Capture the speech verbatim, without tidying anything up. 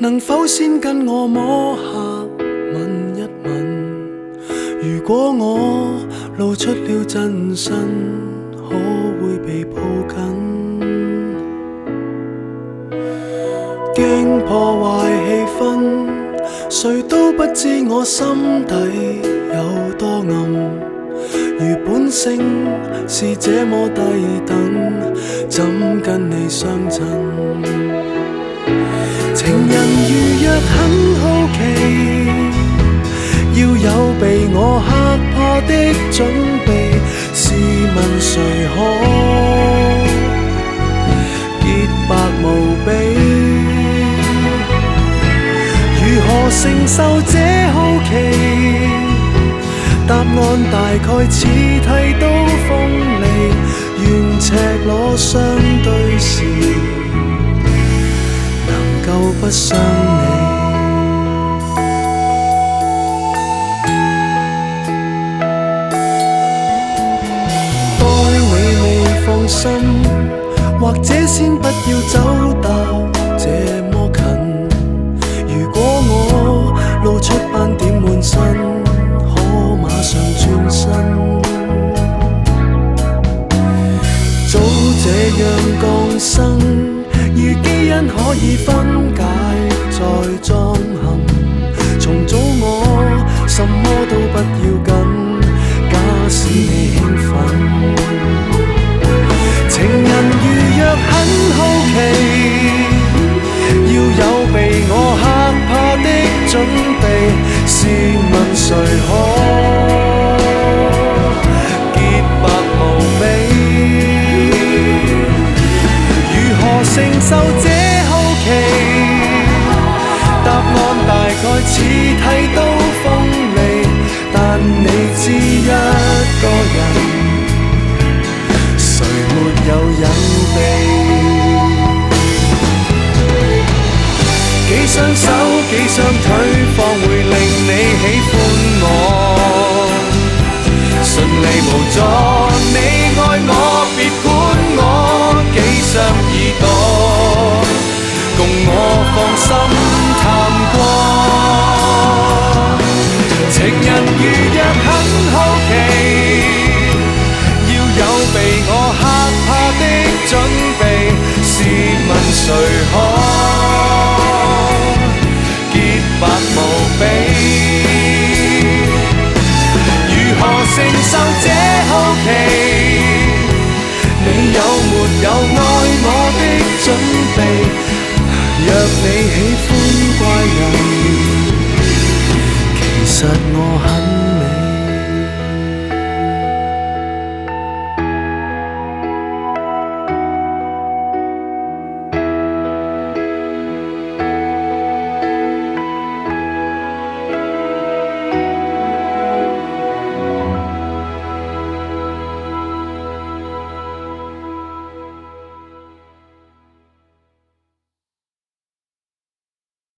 能否先跟我摸下吻一吻？如果我露出了真身，可會被抱緊？驚破壞氣氛，誰都不知我心底有多暗。如本性是這麼低等，怎跟你相襯？情人如若很好奇，要有被我嚇怕的準備，試問誰可潔白無比？如何承受這好奇？答案大概似剃刀鋒利，願赤裸相對時，能夠不傷你。當你未放心，或者先不要走到這麼近。如果我露出斑點滿身，馬上轉身，早這樣降生，如基因可以分解再裝嵌，重組我什麼都不要緊，假使你興奮。情人如若很好奇，要有被我嚇怕的準備，試問誰可承受這好奇？答案大概似剃刀鋒利，但你知一個人，誰沒有隱秘？幾雙手幾雙腿方會令你喜歡我，順利無阻，你愛我別管我，幾雙耳朵共我放心探過。情人如若很好奇，要有被我嚇怕的準備，試問誰可潔白無比？如何承受這好奇？你有沒有愛我的準備？若你喜歡怪人，其實我很